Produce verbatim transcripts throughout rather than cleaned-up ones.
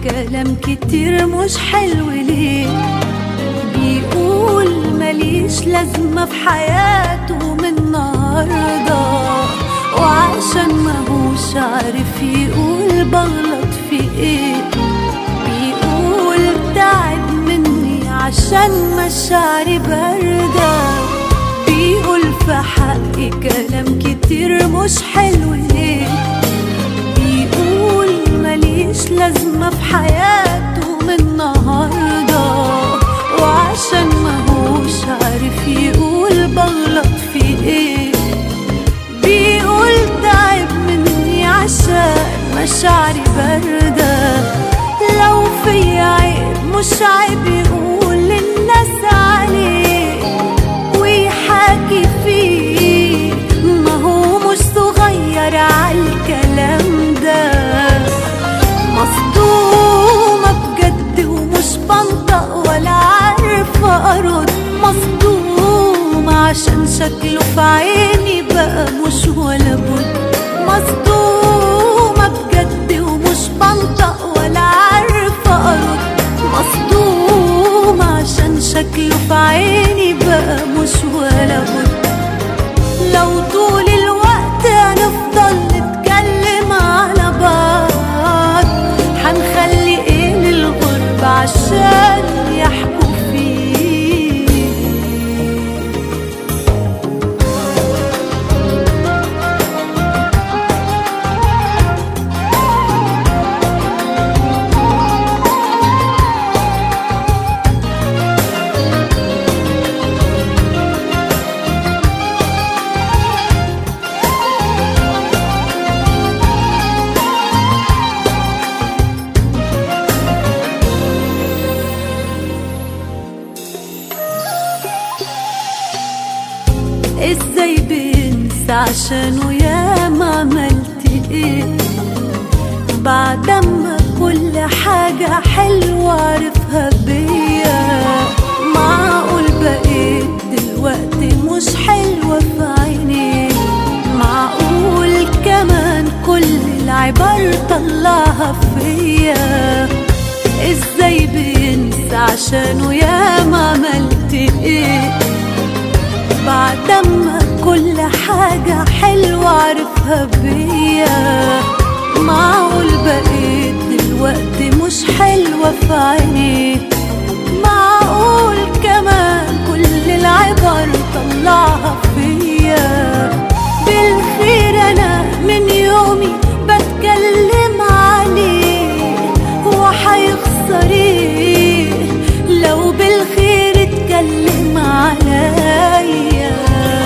كلام كتير مش حلو ليه، بيقول ماليش لازمة في حياته من النهاردة، وعشان ماهوش عارف يقول بغلط في ايه، بيقول تعب مني عشان مشاعري باردة، بيقول في حقي كلام كتير مش حلو ليه، بيقول ماليش لازمة في حياته من النهاردة، وعشان ماهوش عارف يقول بغلط في ايه، بيقول تعب مني عشان مشاعري باردة، لو في عيب مش عيب يقول للناس عليه ويحاكي فيه، ما هو مش صغير عالكلام ده، مصدومة بجد ومش بنطق ولا عارفة أرد، مصدومة عشان شكله في عيني بقى مش ولا بد، مصدومة بجد ومش بنطق ولا عارفة أرد، مصدومة عشان شكله في عيني بقى مش ولا بد، لو طول الوقت هنفضل نتكلم على بعض هنخلي ايه للغرب عشان يحكوا فيه. ازاي بنسى عشانه ياما عملت ايه، بعدما كل حاجة حلوة عرفها بيا، معقول بقيت دلوقتي مش حلوة في عينيه، معقول كمان كل العبر طلعها فيا، ازاي بنسى عشانه ياما عملت ايه، بعدما كل حاجة حلوة عرفها بيا، معقول بقيت دلوقتي مش حلوة في عينيه، معقول كمان كل العبر طلعها فيا، بالخير أنا من يومي بتكلم عليه وحيخسر ايه لو بالخير اتكلم عليا،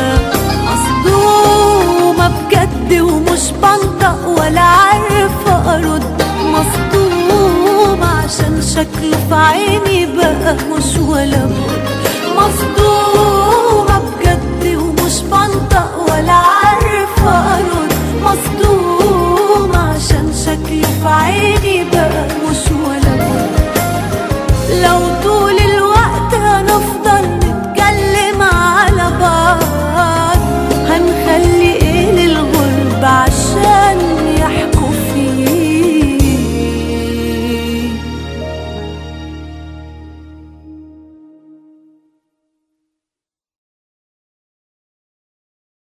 مصدومة بجد ومش بنطق ولا عارفة أرد، مصدومة عشان شكله في عيني بقى مش ولا بد، مصدومة بجد ومش بنطق ولا عارفة أرد، مصدومة عشان شكله في عيني بقى مش ولا